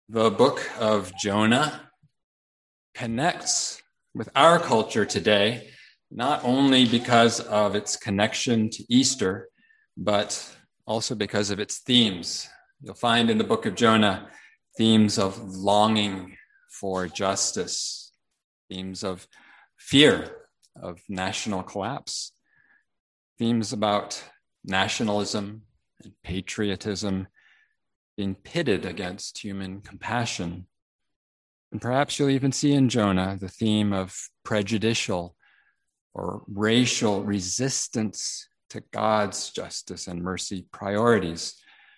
The book of Jonah connects with our culture today, not only because of its connection to Easter, but also because of its themes. You'll find in the book of Jonah themes of longing for justice, themes of fear of national collapse, themes about nationalism and patriotism being pitted against human compassion. And perhaps you'll even see in Jonah the theme of prejudicial or racial resistance to God's justice and mercy priorities.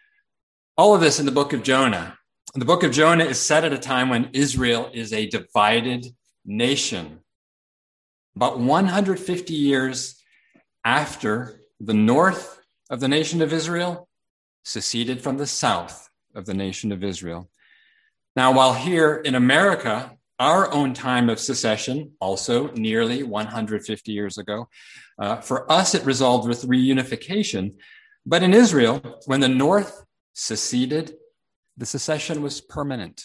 All of this in the book of Jonah. The book of Jonah is set at a time when Israel is a divided nation. About 150 years after the north of the nation of Israel seceded from the south of the nation of Israel. Now, while here in America, our own time of secession, also nearly 150 years ago, for us it resolved with reunification. But in Israel, when the north seceded, the secession was permanent.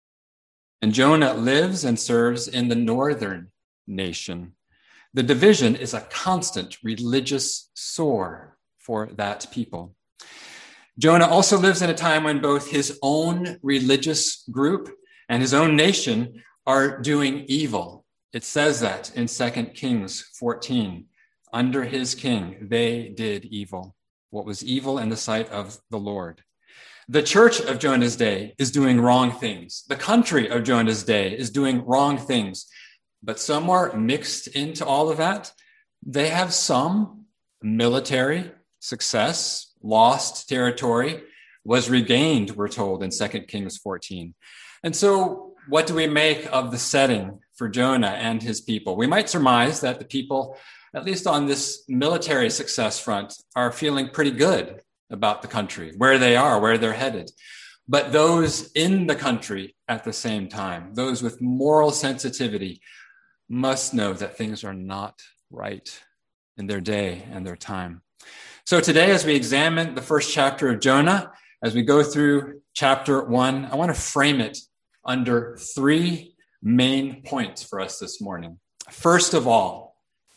And Jonah lives and serves in the northern nation. The division is a constant religious sore for that people. Jonah also lives in a time when both his own religious group and his own nation are doing evil. It says that in 2 Kings 14. Under his king, they did evil, what was evil in the sight of the Lord. The church of Jonah's day is doing wrong things. The country of Jonah's day is doing wrong things. But somewhere mixed into all of that, they have some military success. Lost territory was regained, we're told in 2 Kings 14. And so what do we make of the setting for Jonah and his people? We might surmise that the people, at least on this military success front, are feeling pretty good about the country, where they are, where they're headed. But those in the country at the same time, those with moral sensitivity, must know that things are not right in their day and their time. So today, as we examine the first chapter of Jonah, as we go through chapter 1, I want to frame it under three main points for us this morning. First of all,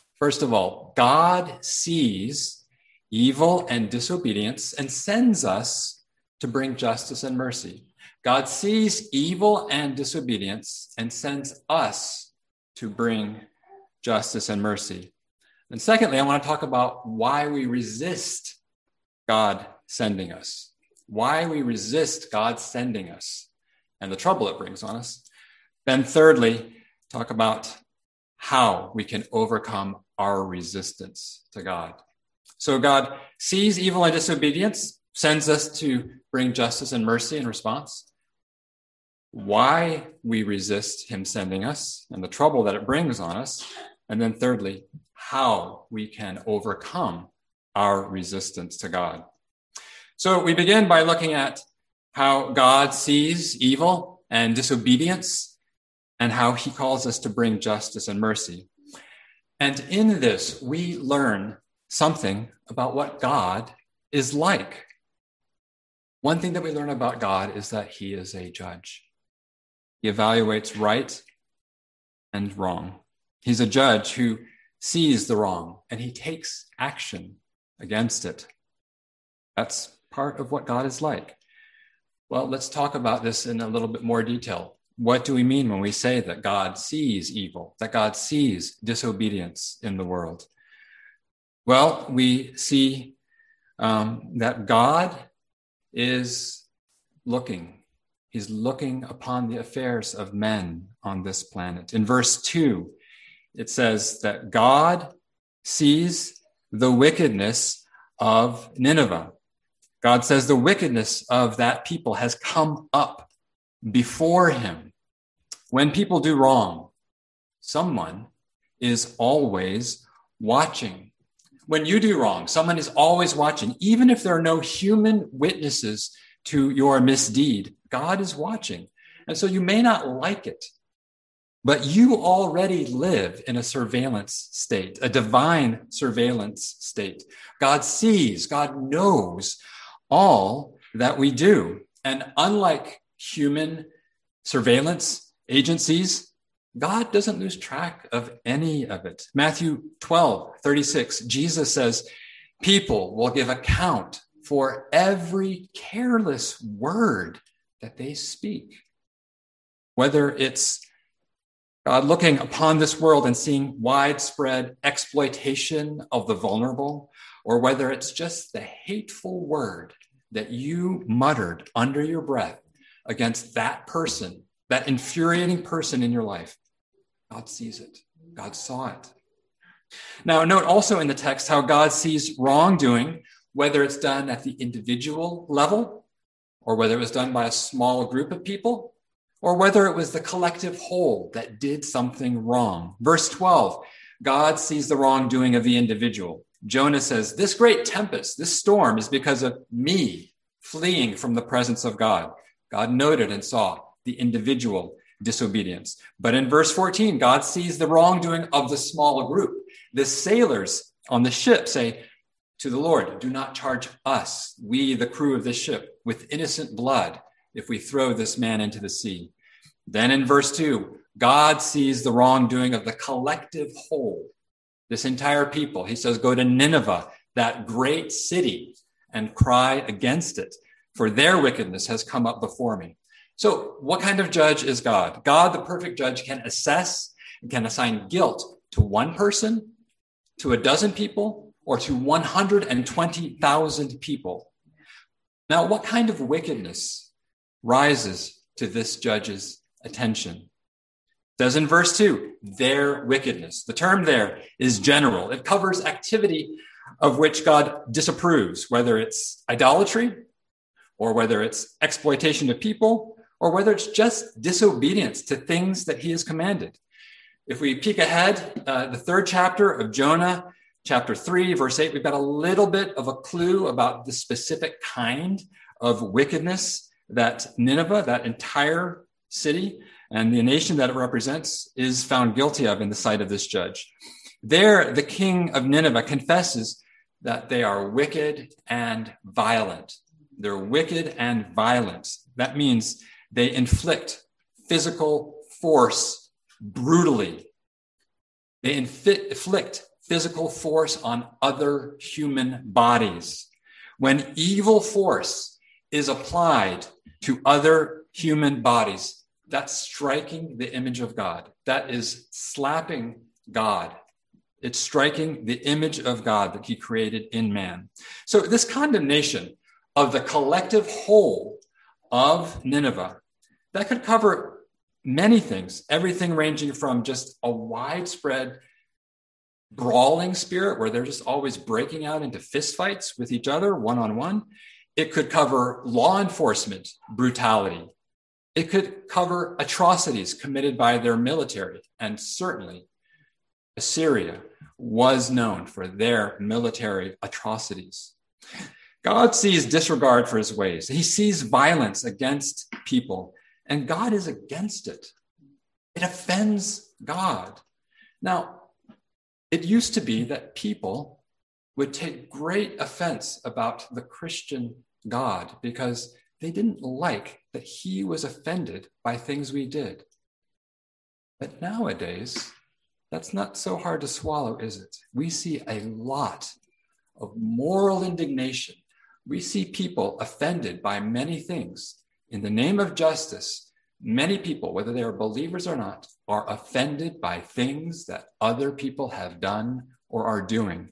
God sees evil and disobedience and sends us to bring justice and mercy. God sees evil and disobedience and sends us to bring justice and mercy. And secondly, I want to talk about why we resist God sending us, why we resist God sending us, and the trouble it brings on us. Then thirdly, talk about how we can overcome our resistance to God. So God sees evil and disobedience, sends us to bring justice and mercy in response. Why we resist him sending us and the trouble that it brings on us. And then thirdly, how we can overcome our resistance to God. So we begin by looking at how God sees evil and disobedience and how he calls us to bring justice and mercy. And in this, we learn something about what God is like. One thing that we learn about God is that he is a judge. He evaluates right and wrong. He's a judge who sees the wrong and he takes action against it. That's part of what God is like. Well, let's talk about this in a little bit more detail. What do we mean when we say that God sees evil, that God sees disobedience in the world? Well, we see that God is looking. He's looking upon the affairs of men on this planet. In verse 2, it says that God sees the wickedness of Nineveh. God says the wickedness of that people has come up before him. When people do wrong, someone is always watching. When you do wrong, someone is always watching. Even if there are no human witnesses to your misdeed, God is watching. And so you may not like it, but you already live in a surveillance state, a divine surveillance state. God sees, God knows all that we do. And unlike human surveillance agencies, God doesn't lose track of any of it. Matthew 12:36, Jesus says, people will give account for every careless word that they speak. Whether it's God looking upon this world and seeing widespread exploitation of the vulnerable, or whether it's just the hateful word that you muttered under your breath against that person, that infuriating person in your life, God sees it. God saw it. Now, note also in the text how God sees wrongdoing, whether it's done at the individual level, or whether it was done by a small group of people, or whether it was the collective whole that did something wrong. Verse 12, God sees the wrongdoing of the individual. Jonah says, this great tempest, this storm is because of me fleeing from the presence of God. God noted and saw the individual disobedience. But in verse 14, God sees the wrongdoing of the small group. The sailors on the ship say to the Lord, do not charge us, we, the crew of this ship, with innocent blood if we throw this man into the sea. Then in verse 2, God sees the wrongdoing of the collective whole, this entire people. He says, go to Nineveh, that great city, and cry against it, for their wickedness has come up before me. So what kind of judge is God? God, the perfect judge, can assess and can assign guilt to one person, to a dozen people, or to 120,000 people. Now, what kind of wickedness rises to this judge's attention? It says in verse 2, their wickedness. The term there is general. It covers activity of which God disapproves, whether it's idolatry, or whether it's exploitation of people, or whether it's just disobedience to things that he has commanded. If we peek ahead, the third chapter of Jonah, chapter 3, verse 8, we've got a little bit of a clue about the specific kind of wickedness that Nineveh, that entire city, and the nation that it represents, is found guilty of in the sight of this judge. There, the king of Nineveh confesses that they are wicked and violent. They're wicked and violent. That means they inflict physical force brutally. They inflict physical force on other human bodies. When evil force is applied to other human bodies, that's striking the image of God. That is slapping God. It's striking the image of God that he created in man. So this condemnation of the collective whole of Nineveh, that could cover many things, everything ranging from just a widespread brawling spirit where they're just always breaking out into fistfights with each other, one-on-one. It could cover law enforcement brutality. It could cover atrocities committed by their military. And certainly Assyria was known for their military atrocities. God sees disregard for his ways. He sees violence against people, and God is against it. It offends God. Now, it used to be that people would take great offense about the Christian God because they didn't like that he was offended by things we did. But nowadays, that's not so hard to swallow, is it? We see a lot of moral indignation. We see people offended by many things. In the name of justice, many people, whether they are believers or not, are offended by things that other people have done or are doing.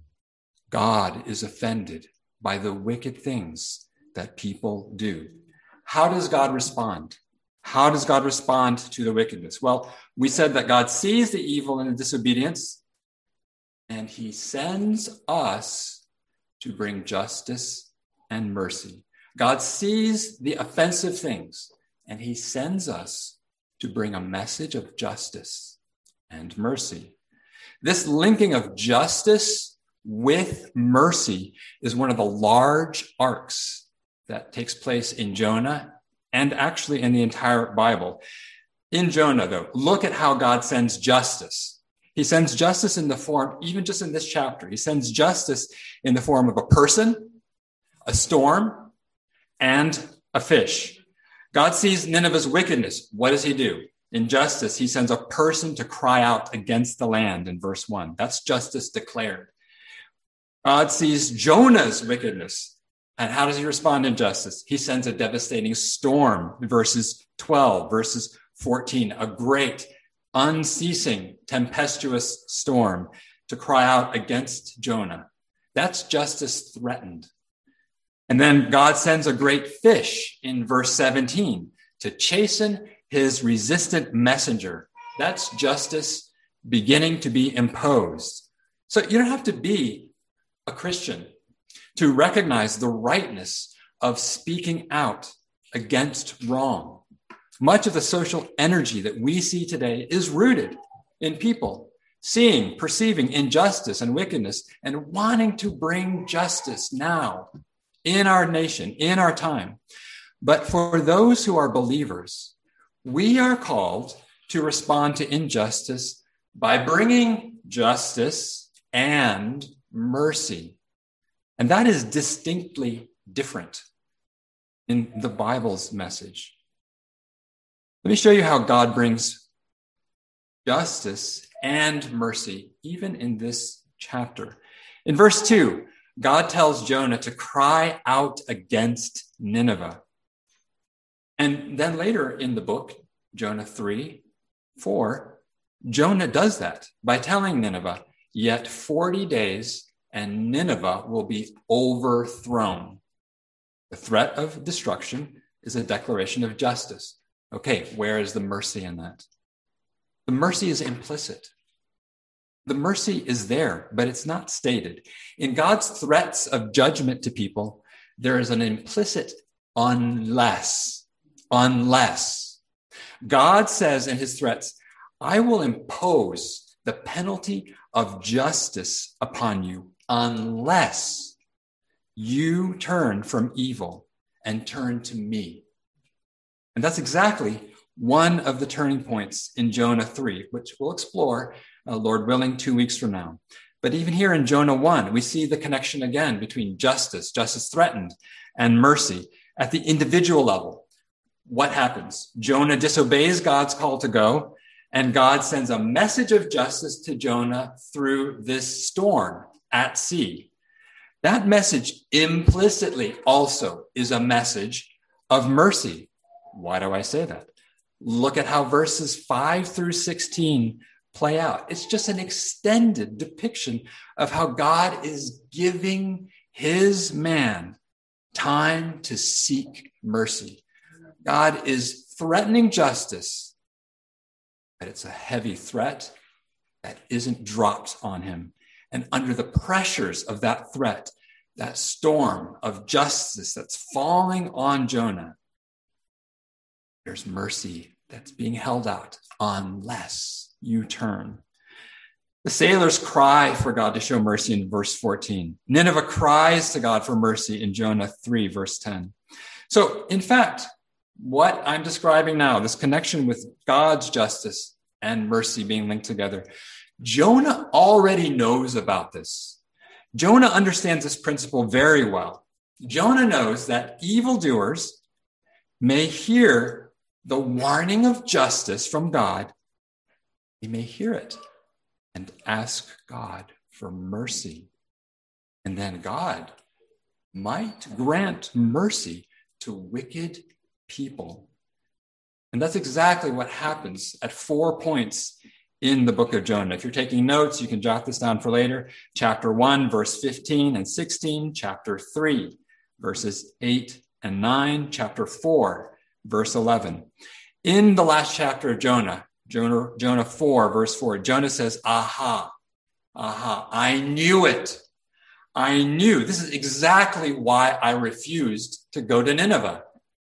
God is offended by the wicked things that people do. How does God respond? How does God respond to the wickedness? Well, we said that God sees the evil and the disobedience, and he sends us to bring justice and mercy. God sees the offensive things, and he sends us to bring a message of justice and mercy. This linking of justice with mercy is one of the large arcs that takes place in Jonah and actually in the entire Bible. In Jonah, though, look at how God sends justice. He sends justice in the form, even just in this chapter, he sends justice in the form of a person, a storm, and a fish. God sees Nineveh's wickedness. What does he do? In justice, he sends a person to cry out against the land in verse 1. That's justice declared. God sees Jonah's wickedness. And how does he respond in justice? He sends a devastating storm, verses 12, verses 14, a great, unceasing, tempestuous storm to cry out against Jonah. That's justice threatened. And then God sends a great fish in verse 17 to chasten his resistant messenger. That's justice beginning to be imposed. So you don't have to be a Christian to recognize the rightness of speaking out against wrong. Much of the social energy that we see today is rooted in people seeing, perceiving injustice and wickedness and wanting to bring justice now in our nation, in our time. But for those who are believers, we are called to respond to injustice by bringing justice and mercy. And that is distinctly different in the Bible's message. Let me show you how God brings justice and mercy, even in this chapter. In verse 2, God tells Jonah to cry out against Nineveh. And then later in the book, Jonah 3:4, Jonah does that by telling Nineveh, yet 40 days and Nineveh will be overthrown. The threat of destruction is a declaration of justice. Okay, where is the mercy in that? The mercy is implicit. The mercy is there, but it's not stated. In God's threats of judgment to people, there is an implicit unless. God says in his threats, I will impose the penalty of justice upon you unless you turn from evil and turn to me. And that's exactly one of the turning points in Jonah 3, which we'll explore, Lord willing, 2 weeks from now. But even here in Jonah 1, we see the connection again between justice threatened, and mercy at the individual level. What happens? Jonah disobeys God's call to go, and God sends a message of justice to Jonah through this storm at sea. That message implicitly also is a message of mercy. Why do I say that? Look at how verses 5 through 16 play out. It's just an extended depiction of how God is giving his man time to seek mercy. God is threatening justice, but it's a heavy threat that isn't dropped on him. And under the pressures of that threat, that storm of justice that's falling on Jonah, there's mercy that's being held out unless you turn. The sailors cry for God to show mercy in verse 14. Nineveh cries to God for mercy in Jonah 3, verse 10. So, in fact, what I'm describing now, this connection with God's justice and mercy being linked together, Jonah already knows about this. Jonah understands this principle very well. Jonah knows that evildoers may hear the warning of justice from God. He may hear it and ask God for mercy. And then God might grant mercy to wicked people. And that's exactly what happens at 4 points in the book of Jonah. If you're taking notes, you can jot this down for later. Chapter 1, verse 15 and 16. Chapter 3, verses 8 and 9. Chapter 4, verse 11. In the last chapter of Jonah 4, verse 4, Jonah says, aha, I knew it. I knew. This is exactly why I refused to go to Nineveh.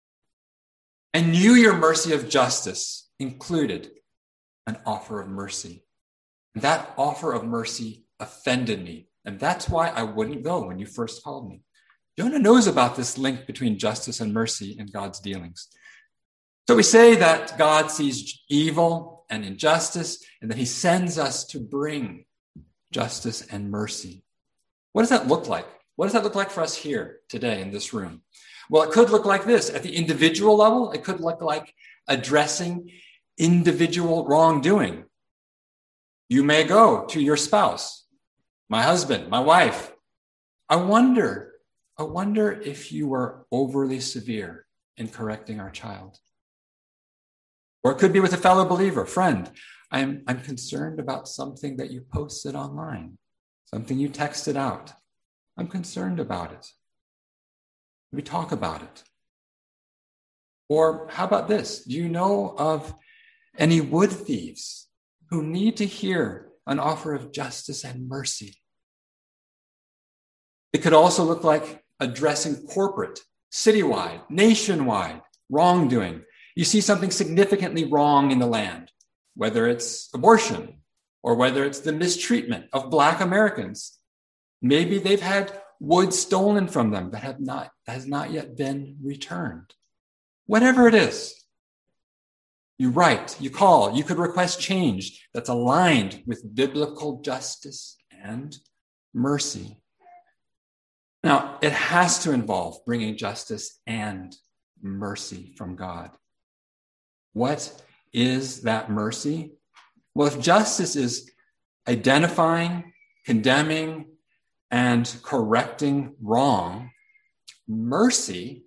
I knew your mercy of justice included an offer of mercy. That offer of mercy offended me. And that's why I wouldn't go when you first called me. Jonah knows about this link between justice and mercy in God's dealings. So we say that God sees evil and injustice, and that he sends us to bring justice and mercy. What does that look like? What does that look like for us here today in this room? Well, it could look like this. At the individual level, it could look like addressing individual wrongdoing. You may go to your spouse, my husband, my wife. I wonder if you were overly severe in correcting our child. Or it could be with a fellow believer, friend. I'm concerned about something that you posted online, something you texted out. I'm concerned about it. We talk about it. Or how about this? Do you know of any wood thieves who need to hear an offer of justice and mercy? It could also look like addressing corporate, citywide, nationwide wrongdoing. You see something significantly wrong in the land, whether it's abortion or whether it's the mistreatment of Black Americans. Maybe they've had wood stolen from them that has not yet been returned. Whatever it is, you write, you call, you could request change that's aligned with biblical justice and mercy. Now, it has to involve bringing justice and mercy from God. What is that mercy? Well, if justice is identifying, condemning, and correcting wrong, mercy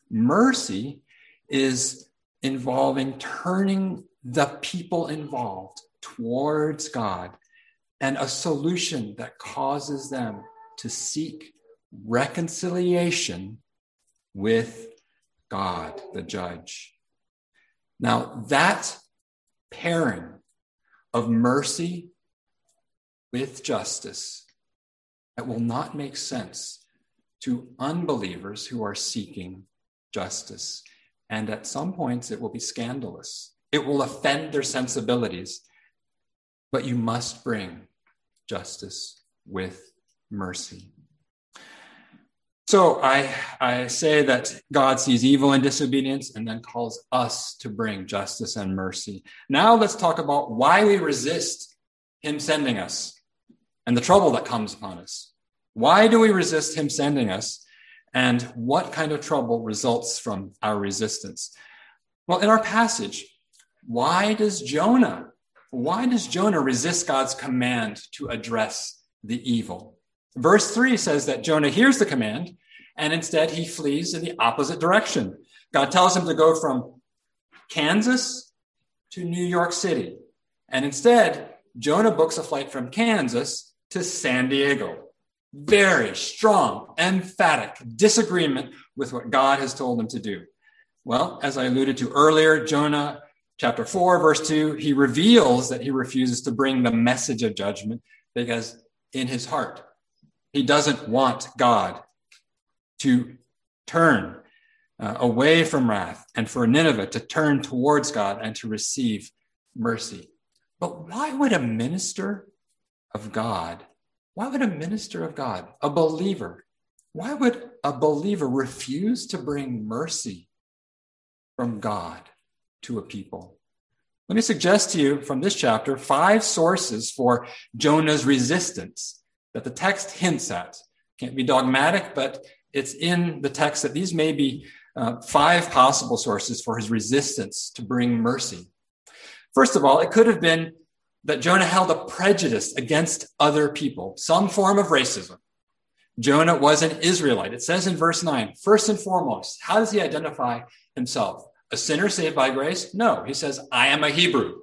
is involving turning the people involved towards God and a solution that causes them to seek reconciliation with God, the judge. Now, that pairing of mercy with justice, that will not make sense to unbelievers who are seeking justice. And at some points, it will be scandalous. It will offend their sensibilities. But you must bring justice with mercy. So I say that God sees evil and disobedience and then calls us to bring justice and mercy. Now let's talk about why we resist him sending us and the trouble that comes upon us. Why do we resist him sending us? And what kind of trouble results from our resistance? Well, in our passage, why does Jonah resist God's command to address the evil? Verse 3 says that Jonah hears the command, and instead he flees in the opposite direction. God tells him to go from Kansas to New York City. And instead, Jonah books a flight from Kansas to San Diego. Very strong, emphatic disagreement with what God has told him to do. Well, as I alluded to earlier, Jonah chapter 4, verse 2, he reveals that he refuses to bring the message of judgment because in his heart, he doesn't want God to turn away from wrath and for Nineveh to turn towards God and to receive mercy. But why would a minister of God, a believer, why would a believer refuse to bring mercy from God to a people? Let me suggest to you from this chapter 5 sources for Jonah's resistance that the text hints at. Can't be dogmatic, but it's in the text that these may be 5 possible sources for his resistance to bring mercy. First of all, it could have been that Jonah held a prejudice against other people, some form of racism. Jonah was an Israelite. It says in verse 9, first and foremost, how does he identify himself? A sinner saved by grace? No, he says, I am a Hebrew.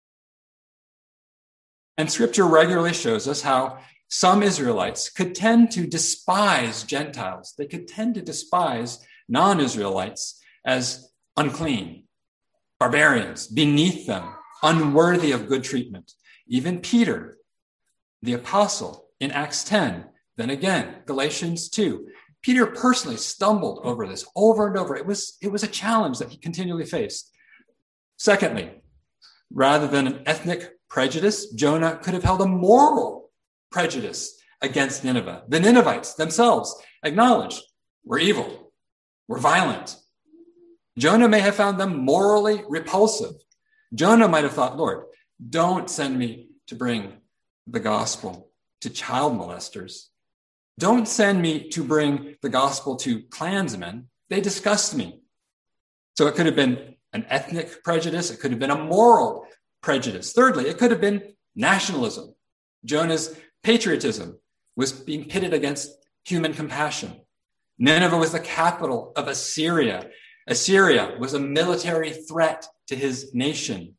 And scripture regularly shows us how some Israelites could tend to despise Gentiles. They could tend to despise non-Israelites as unclean, barbarians, beneath them, unworthy of good treatment. Even Peter, the apostle, in Acts 10, then again, Galatians 2. Peter personally stumbled over this over and over. It was a challenge that he continually faced. Secondly, rather than an ethnic prejudice, Jonah could have held a moral prejudice against Nineveh. The Ninevites themselves acknowledged, we're evil, we're violent. Jonah may have found them morally repulsive. Jonah might have thought, Lord, don't send me to bring the gospel to child molesters. Don't send me to bring the gospel to Klansmen. They disgust me. So it could have been an ethnic prejudice. It could have been a moral prejudice. Thirdly, it could have been nationalism. Jonah's patriotism was being pitted against human compassion. Nineveh was the capital of Assyria. Assyria was a military threat to his nation.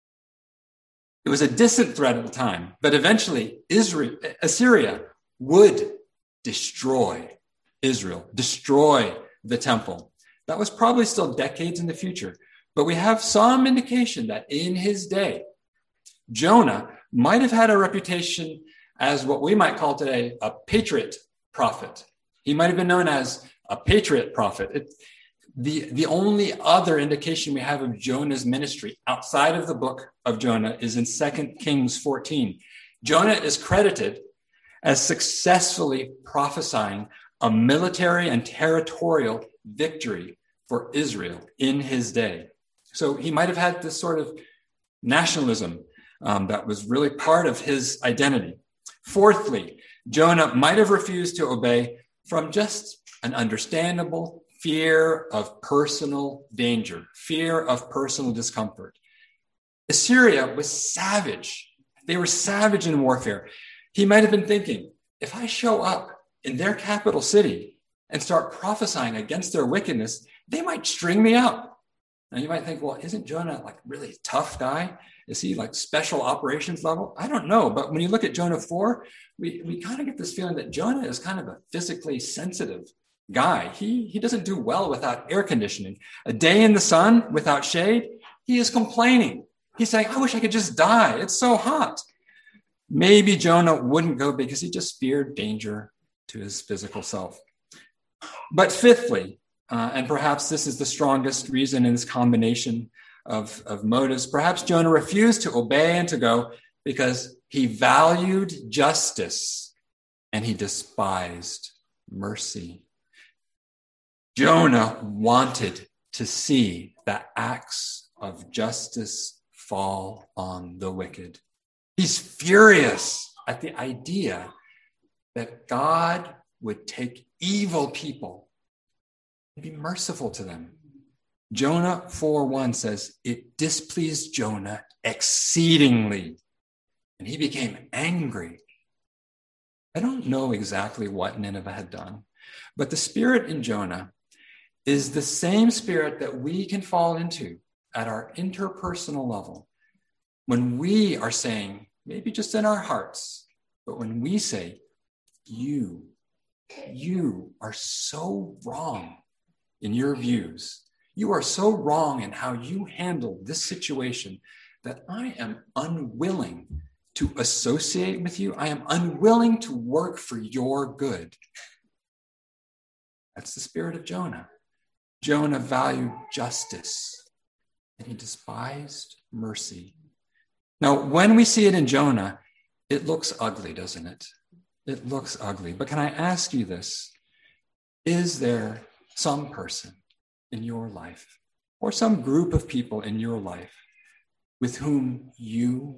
It was a distant threat at the time, but eventually Assyria would destroy Israel, destroy the temple. That was probably still decades in the future, but we have some indication that in his day, Jonah might have had a reputation as what we might call today a patriot prophet. He might have been known as a patriot prophet. The only other indication we have of Jonah's ministry outside of the book of Jonah is in 2 Kings 14. Jonah is credited as successfully prophesying a military and territorial victory for Israel in his day. So he might have had this sort of nationalism that was really part of his identity. Fourthly, Jonah might have refused to obey from just an understandable fear of personal danger, fear of personal discomfort. Assyria was savage. They were savage in warfare. He might have been thinking, if I show up in their capital city and start prophesying against their wickedness, they might string me up. Now you might think, well, isn't Jonah like really tough guy? Is he like special operations level? I don't know. But when you look at Jonah 4, we kind of get this feeling that Jonah is kind of a physically sensitive guy. He doesn't do well without air conditioning. A day in the sun without shade, he is complaining. He's saying, I wish I could just die. It's so hot. Maybe Jonah wouldn't go because he just feared danger to his physical self. But fifthly, and perhaps this is the strongest reason in this combination of motives, perhaps Jonah refused to obey and to go because he valued justice and he despised mercy. Jonah wanted to see the acts of justice fall on the wicked. He's furious at the idea that God would take evil people and be merciful to them. Jonah 4:1 says, it displeased Jonah exceedingly, and he became angry. I don't know exactly what Nineveh had done, but the spirit in Jonah is the same spirit that we can fall into at our interpersonal level. When we are saying, maybe just in our hearts, but when we say, you are so wrong in your views. You are so wrong in how you handle this situation that I am unwilling to associate with you. I am unwilling to work for your good. That's the spirit of Jonah. Jonah valued justice and he despised mercy. Now, when we see it in Jonah, it looks ugly, doesn't it? It looks ugly. But can I ask you this? Is there some person in your life or some group of people in your life with whom you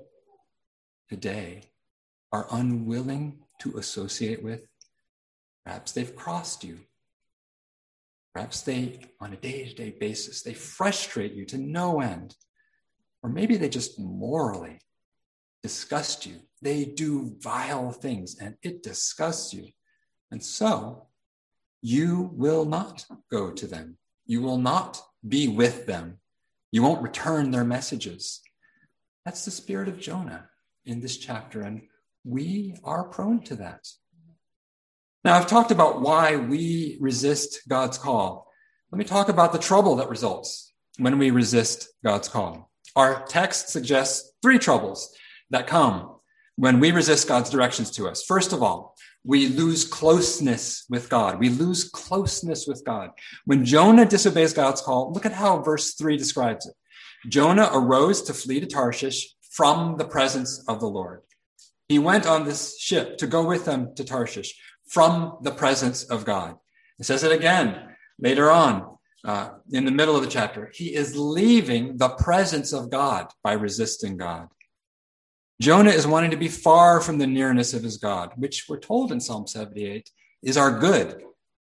today are unwilling to associate with? Perhaps they've crossed you. Perhaps they, on a day-to-day basis, they frustrate you to no end. Or maybe they just morally disgust you. They do vile things and it disgusts you. And so you will not go to them. You will not be with them. You won't return their messages. That's the spirit of Jonah in this chapter, and we are prone to that. Now, I've talked about why we resist God's call. Let me talk about the trouble that results when we resist God's call. Our text suggests 3 troubles that come when we resist God's directions to us. First of all, we lose closeness with God. We lose closeness with God. When Jonah disobeys God's call, look at how verse 3 describes it. Jonah arose to flee to Tarshish from the presence of the Lord. He went on this ship to go with them to Tarshish from the presence of God. It says it again later on in the middle of the chapter. He is leaving the presence of God by resisting God. Jonah is wanting to be far from the nearness of his God, which we're told in Psalm 78 is our good.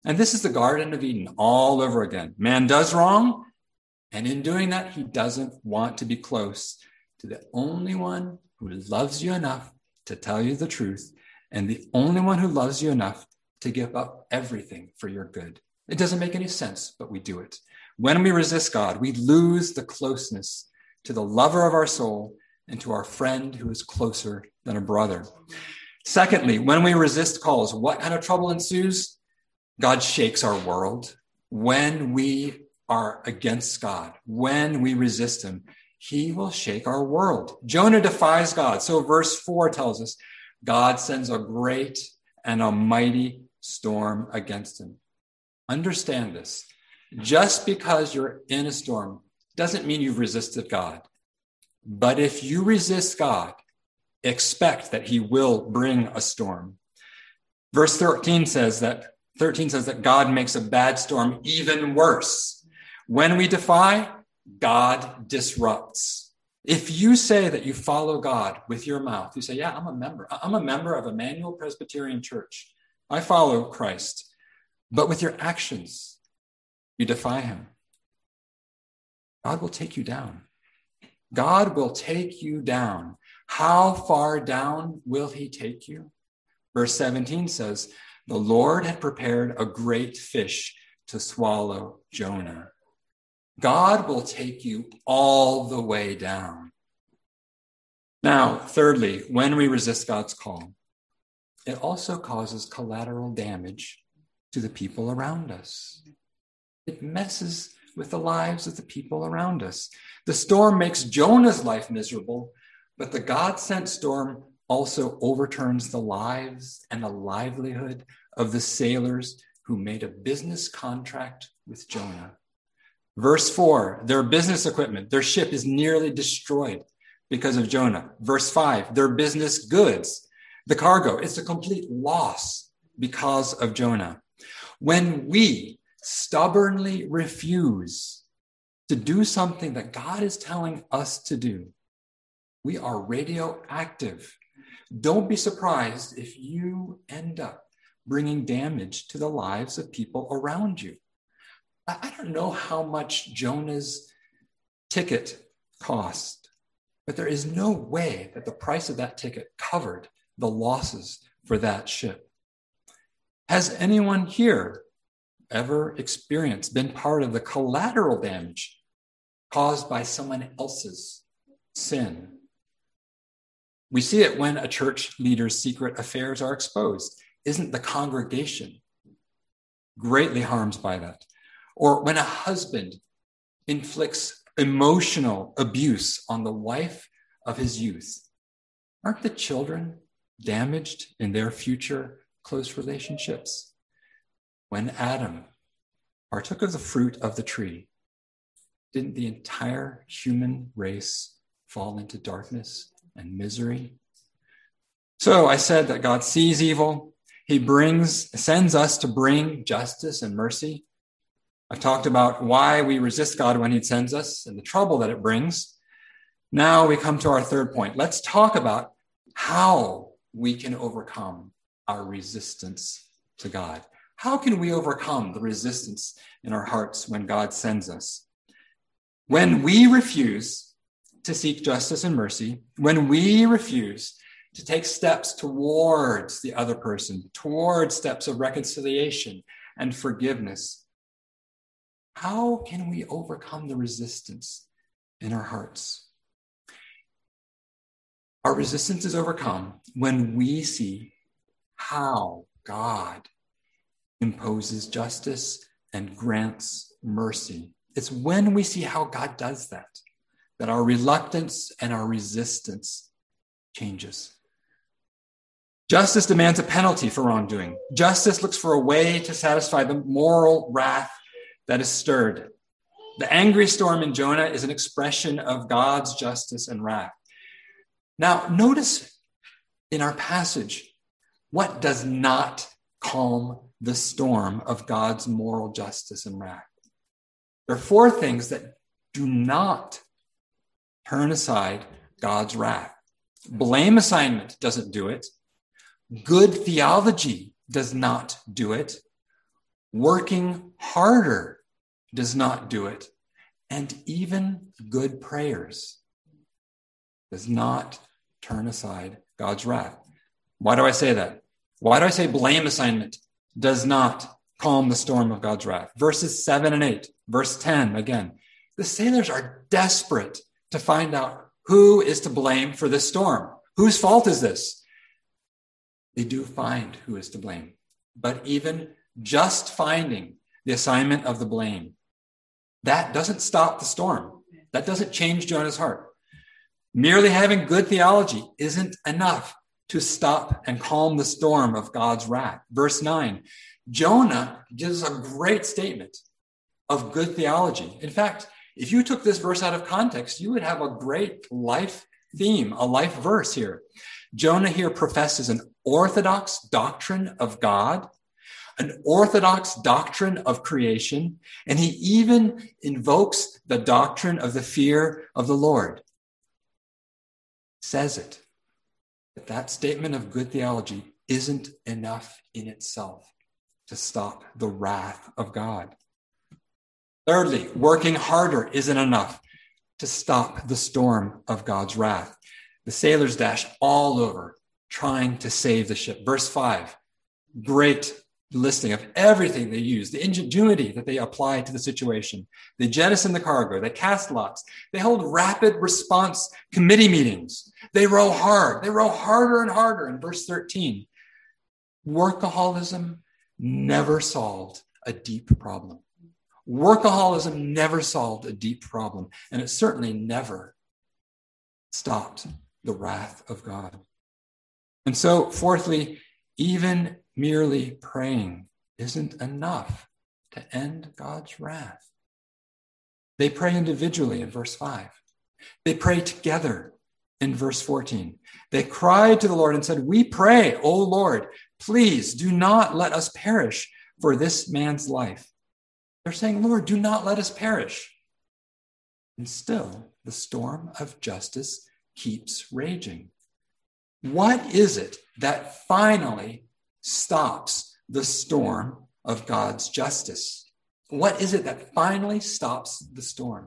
And this is the Garden of Eden all over again. Man does wrong, and in doing that, he doesn't want to be close to the only one who loves you enough to tell you the truth, and the only one who loves you enough to give up everything for your good. It doesn't make any sense, but we do it. When we resist God, we lose the closeness to the lover of our soul and to our friend who is closer than a brother. Secondly, when we resist calls, what kind of trouble ensues? God shakes our world. When we are against God, when we resist him, he will shake our world. Jonah defies God. So verse 4 tells us, God sends a great and a mighty storm against him. Understand this. Just because you're in a storm doesn't mean you've resisted God. But if you resist God, expect that he will bring a storm. Verse 13 says that God makes a bad storm even worse. When we defy, God disrupts. If you say that you follow God with your mouth, you say, yeah, I'm a member of Emmanuel Presbyterian Church. I follow Christ. But with your actions, you defy him. God will take you down. God will take you down. How far down will he take you? Verse 17 says, the Lord had prepared a great fish to swallow Jonah. God will take you all the way down. Now, thirdly, when we resist God's call, it also causes collateral damage to the people around us. It messes with the lives of the people around us. The storm makes Jonah's life miserable, but the God-sent storm also overturns the lives and the livelihood of the sailors who made a business contract with Jonah. Verse 4, their business equipment, their ship is nearly destroyed because of Jonah. Verse 5, their business goods, the cargo, it's a complete loss because of Jonah. When we stubbornly refuse to do something that God is telling us to do, we are radioactive. Don't be surprised if you end up bringing damage to the lives of people around you. I don't know how much Jonah's ticket cost, but there is no way that the price of that ticket covered the losses for that ship. Has anyone here ever been part of the collateral damage caused by someone else's sin? We see it when a church leader's secret affairs are exposed. Isn't the congregation greatly harmed by that? Or when a husband inflicts emotional abuse on the wife of his youth, aren't the children damaged in their future close relationships? When Adam partook of the fruit of the tree, didn't the entire human race fall into darkness and misery? So I said that God sees evil. He sends us to bring justice and mercy. I've talked about why we resist God when he sends us and the trouble that it brings. Now we come to our third point. Let's talk about how we can overcome our resistance to God. How can we overcome the resistance in our hearts when God sends us? When we refuse to seek justice and mercy, when we refuse to take steps towards the other person, towards steps of reconciliation and forgiveness, how can we overcome the resistance in our hearts? Our resistance is overcome when we see how God imposes justice and grants mercy. It's when we see how God does that our reluctance and our resistance changes. Justice demands a penalty for wrongdoing. Justice looks for a way to satisfy the moral wrath that is stirred. The angry storm in Jonah is an expression of God's justice and wrath. Now, notice in our passage, what does not calm the storm of God's moral justice and wrath? There are four things that do not turn aside God's wrath. Blame assignment doesn't do it. Good theology does not do it. Working harder does not do it. And even good prayers does not turn aside God's wrath. Why do I say that? Why do I say blame assignment does not calm the storm of God's wrath? Verses 7 and 8, verse 10 again. The sailors are desperate to find out who is to blame for this storm. Whose fault is this? They do find who is to blame. But even just finding the assignment of the blame, that doesn't stop the storm. That doesn't change Jonah's heart. Merely having good theology isn't enough to stop and calm the storm of God's wrath. Verse 9, Jonah gives a great statement of good theology. In fact, if you took this verse out of context, you would have a great life theme, a life verse here. Jonah here professes an orthodox doctrine of God, an orthodox doctrine of creation, and he even invokes the doctrine of the fear of the Lord. Says it. But that statement of good theology isn't enough in itself to stop the wrath of God. Thirdly, working harder isn't enough to stop the storm of God's wrath. The sailors dash all over trying to save the ship. Verse 5, great listing of everything they use, the ingenuity that they apply to the situation. They jettison the cargo, they cast lots, they hold rapid response committee meetings. They row hard, they row harder and harder. In verse 13, workaholism never solved a deep problem. Workaholism never solved a deep problem, and it certainly never stopped the wrath of God. And so, fourthly, even merely praying isn't enough to end God's wrath. They pray individually in verse 5. They pray together in verse 14. They cried to the Lord and said, "We pray, O Lord, please do not let us perish for this man's life." They're saying, "Lord, do not let us perish." And still, the storm of justice keeps raging. What is it that finally stops the storm of God's justice? What is it that finally stops the storm?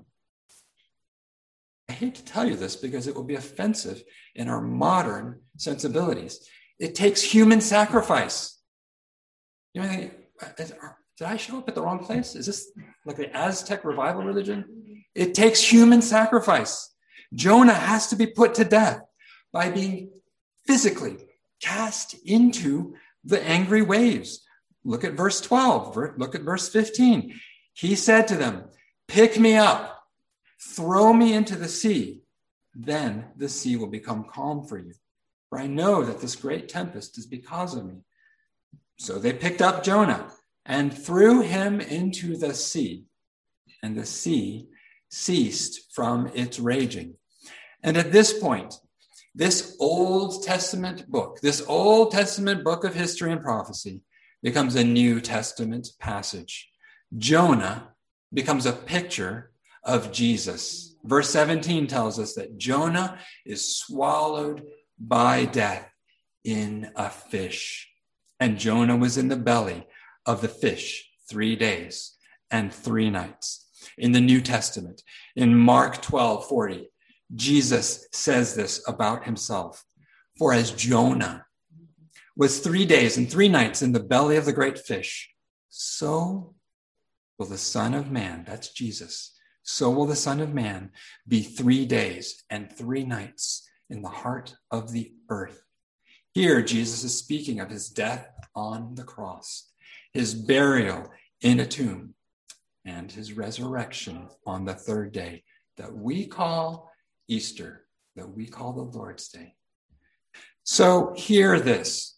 I hate to tell you this because it will be offensive in our modern sensibilities. It takes human sacrifice. You know, did I show up at the wrong place? Is this like the Aztec revival religion? It takes human sacrifice. Jonah has to be put to death by being physically cast into the angry waves. Look at verse 12. Look at verse 15. He said to them, "Pick me up, throw me into the sea. Then the sea will become calm for you. For I know that this great tempest is because of me." So they picked up Jonah and threw him into the sea, and the sea ceased from its raging. And at this point, this Old Testament book of history and prophecy, becomes a New Testament passage. Jonah becomes a picture of Jesus. Verse 17 tells us that Jonah is swallowed by death in a fish. And Jonah was in the belly of the fish 3 days and 3 nights. In the New Testament, in Mark 12:40, Jesus says this about himself. "For as Jonah was 3 days and 3 nights in the belly of the great fish, so will the Son of Man," that's Jesus, "so will the Son of Man be 3 days and 3 nights in the heart of the earth." Here, Jesus is speaking of his death on the cross, his burial in a tomb, and his resurrection on the 3rd day that we call Easter, that we call the Lord's Day. So hear this.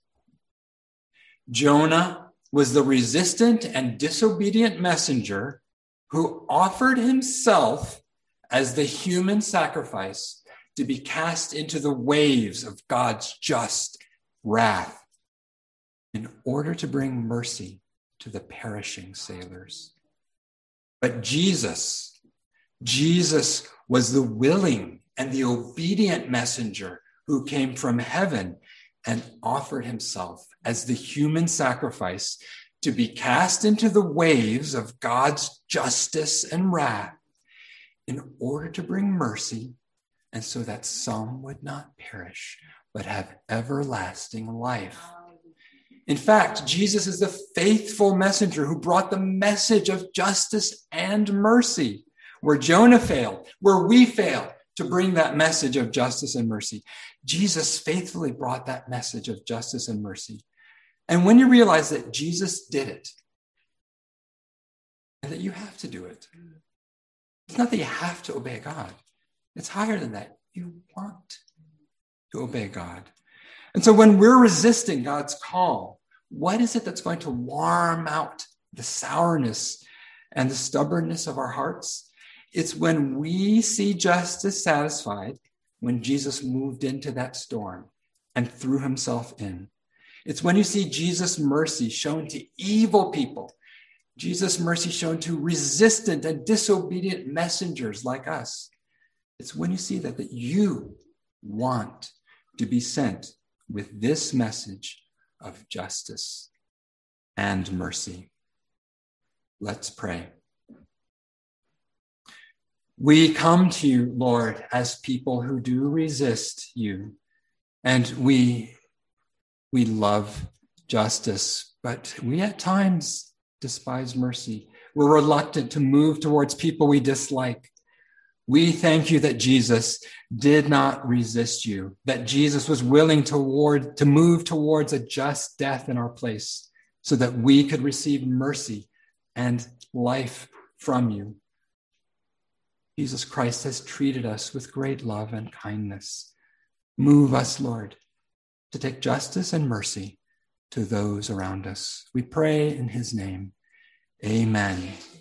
Jonah was the resistant and disobedient messenger who offered himself as the human sacrifice to be cast into the waves of God's just wrath in order to bring mercy to the perishing sailors. But Jesus was the willing and the obedient messenger who came from heaven and offered himself as the human sacrifice to be cast into the waves of God's justice and wrath in order to bring mercy, and so that some would not perish, but have everlasting life. In fact, Jesus is the faithful messenger who brought the message of justice and mercy. Where Jonah failed, where we fail to bring that message of justice and mercy, Jesus faithfully brought that message of justice and mercy. And when you realize that Jesus did it, and that you have to do it, it's not that you have to obey God. It's higher than that. You want to obey God. And so when we're resisting God's call, what is it that's going to warm out the sourness and the stubbornness of our hearts? It's when we see justice satisfied, when Jesus moved into that storm and threw himself in. It's when you see Jesus' mercy shown to evil people, Jesus' mercy shown to resistant and disobedient messengers like us. It's when you see that you want to be sent with this message of justice and mercy. Let's pray. We come to you, Lord, as people who do resist you, and we love justice, but we at times despise mercy. We're reluctant to move towards people we dislike. We thank you that Jesus did not resist you, that Jesus was willing to move towards a just death in our place so that we could receive mercy and life from you. Jesus Christ has treated us with great love and kindness. Move us, Lord, to take justice and mercy to those around us. We pray in his name. Amen.